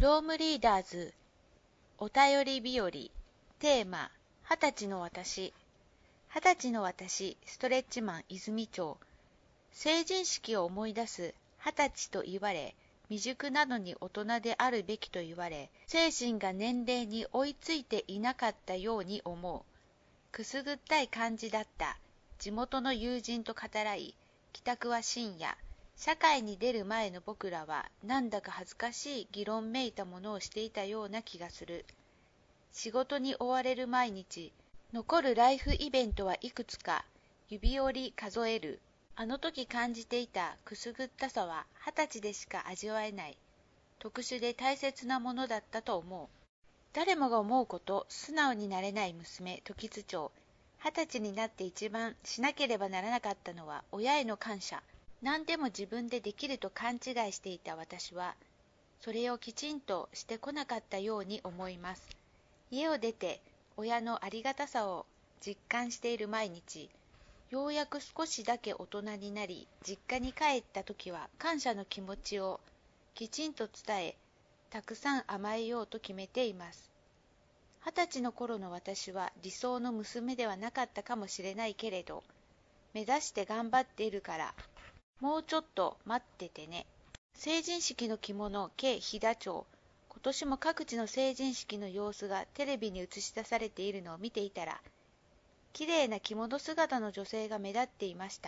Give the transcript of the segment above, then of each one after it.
From Readers お便り日和テーマ20歳の私20歳の私ストレッチマン泉町成人式を思い出す20歳と言われ未熟なのに大人であるべきと言われ精神が年齢に追いついていなかったように思うくすぐったい感じだった地元の友人と語らい帰宅は深夜社会に出る前の僕らはなんだか恥ずかしい議論めいたものをしていたような気がする。仕事に追われる毎日、残るライフイベントはいくつか、指折り数える。あの時感じていたくすぐったさは20歳でしか味わえない。特殊で大切なものだったと思う。誰もが思うこと、素直になれない娘、時津町。20歳になって一番しなければならなかったのは親への感謝。何でも自分でできると勘違いしていた私は、それをきちんとしてこなかったように思います。家を出て、親のありがたさを実感している毎日、ようやく少しだけ大人になり、実家に帰った時は感謝の気持ちをきちんと伝え、たくさん甘えようと決めています。20歳の頃の私は理想の娘ではなかったかもしれないけれど、目指して頑張っているから、もうちょっと待っててね。成人式の着物、K 飛騨町。今年も各地の成人式の様子がテレビに映し出されているのを見ていたら、綺麗な着物姿の女性が目立っていました。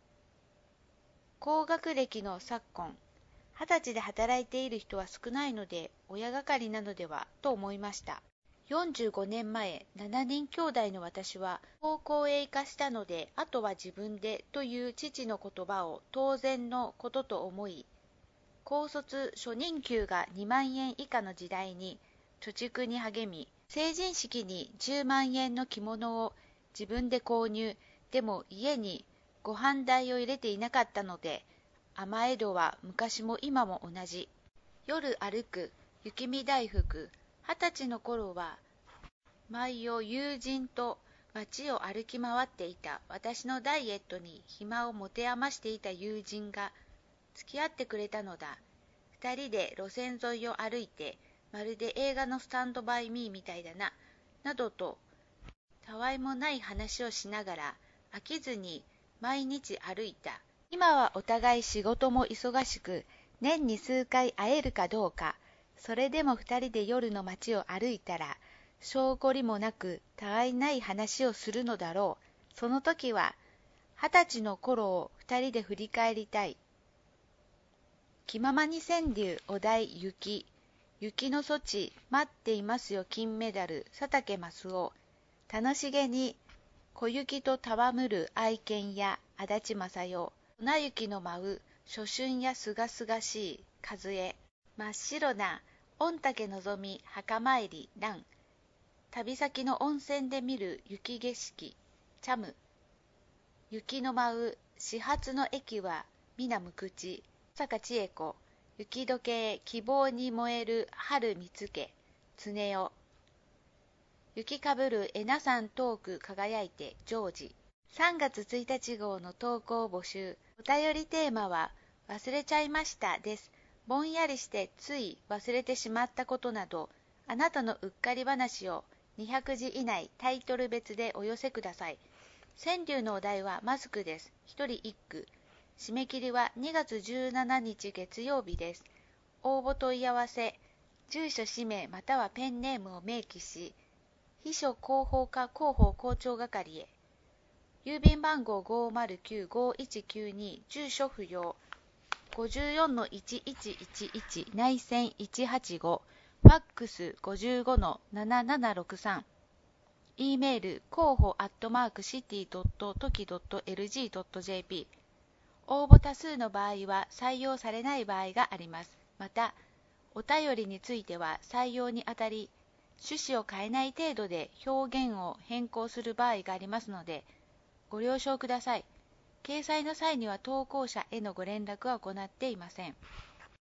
高学歴の昨今、20歳で働いている人は少ないので、親係なのではと思いました。45年前、7人兄弟の私は高校へ行かしたので、あとは自分でという父の言葉を当然のことと思い、高卒初任給が2万円以下の時代に貯蓄に励み、成人式に10万円の着物を自分で購入、でも家にご飯代を入れていなかったので、甘え度は昔も今も同じ。夜歩く雪見大福。20歳の頃は毎夜友人と街を歩き回っていた。私のダイエットに暇を持て余していた友人が付き合ってくれたのだ。二人で路線沿いを歩いて、まるで映画のスタンドバイミーみたいだな、などとたわいもない話をしながら飽きずに毎日歩いた。今はお互い仕事も忙しく、年に数回会えるかどうか。それでも二人で夜の街を歩いたら、性懲りもなくたわいない話をするのだろう。その時は、20歳の頃を二人で振り返りたい。気ままに川柳お題雪。雪の措置待っていますよ金メダル佐竹マスオ。楽しげに小雪と戯る愛犬や足立正代。粉雪の舞う初春やすがすがしい風。真っ白な御嶽のぞみ墓参り蘭。旅先の温泉で見る雪景色チャム。雪の舞う始発の駅は皆無口坂千恵子。雪解け希望に燃える春見つけ常代。雪かぶるえな山遠く輝いてジョージ。3月1日号の投稿募集。お便りテーマは忘れちゃいましたです。ぼんやりしてつい忘れてしまったことなど、あなたのうっかり話を200字以内タイトル別でお寄せください。川柳のお題はマスクです。1人1句。締め切りは2月17日月曜日です。応募問い合わせ、住所氏名またはペンネームを明記し、秘書広報課広報校長係へ。郵便番号 509-5192 住所不要 54-1111 内線185ファックス 55-7763 E メール広報@city.toki.lg.jp 応募多数の場合は採用されない場合があります。また、お便りについては採用にあたり、趣旨を変えない程度で表現を変更する場合がありますので、ご了承ください。掲載の際には投稿者へのご連絡は行っていません。